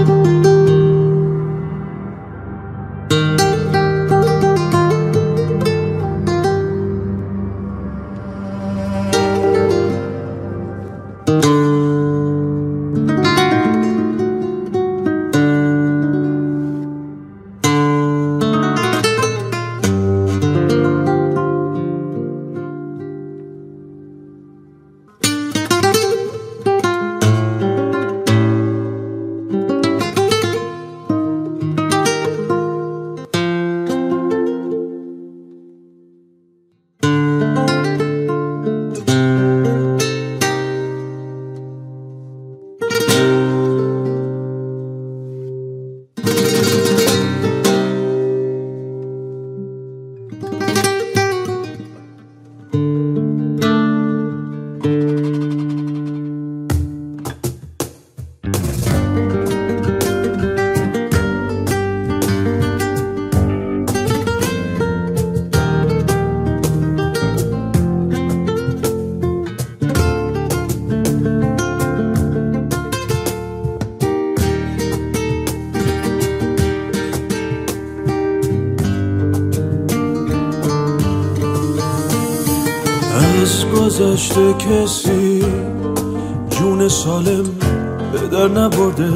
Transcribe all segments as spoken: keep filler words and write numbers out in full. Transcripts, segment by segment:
از گذشته کسی جون سالم به در نبرده،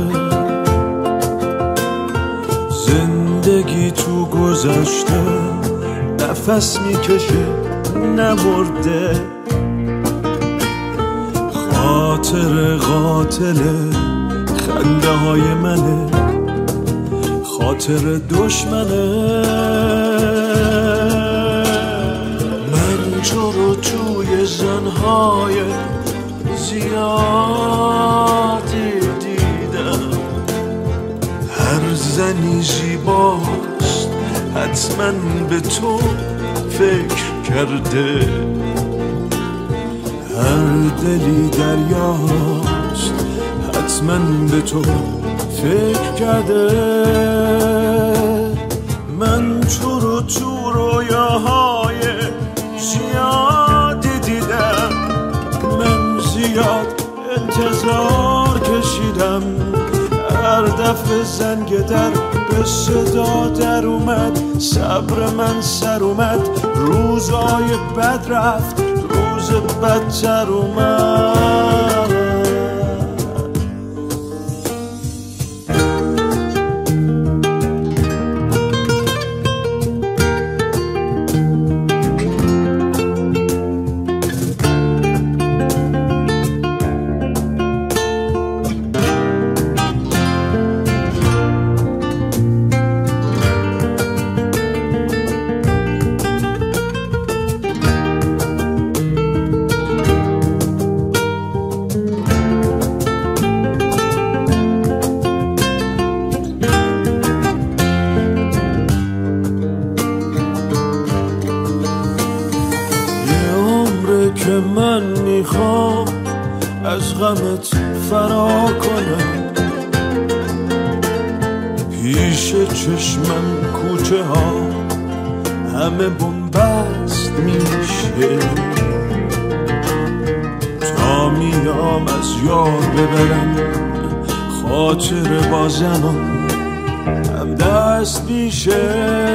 زندگی تو گذشته نفس میکشه نمرده. خاطر قاتل خنده های منه، خاطر دشمنه. من تو رو توی زنهای زیادی دیدم، هر زنی زیباست حتما به تو فکر کرده، هر دلی دریاست حتما به تو فکر کرده. من تو رو تو رویاهای زیادی دیدم، من زیاد انتظار کشیدم، هر دفعه زنگ در به صدا در اومد، صبر من سر اومد، روزای بد رفت، روز بدتر اومد. که من میخوام از غمت فرار کنم، پیش چشمم کوچه ها همه بنبست میشه، تا میام از یاد ببرم خاطر با زمان هم دست میشه.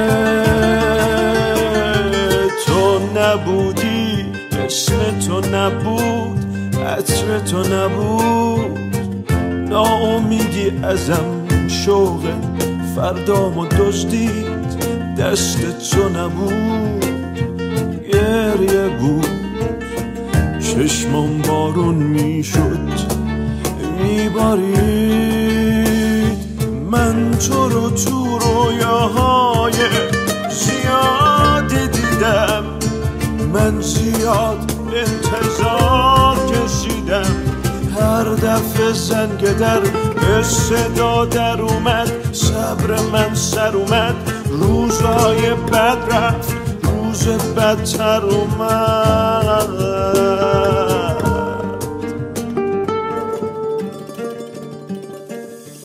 تو نبودی، اسم تو نبود، عطر تو نبود، ناامیدی ازم شوق فردامو دزدید، دست تو نبود، گریه بود، چشمم بارون میشد میبارید. من تو رو تو رویاهای زیادی دیدم، من زیاد انتظار کشیدم، هر دفعه زنگ در به صدا در اومد، صبر من سر اومد، روزای بد رفت، روز بدتر اومد.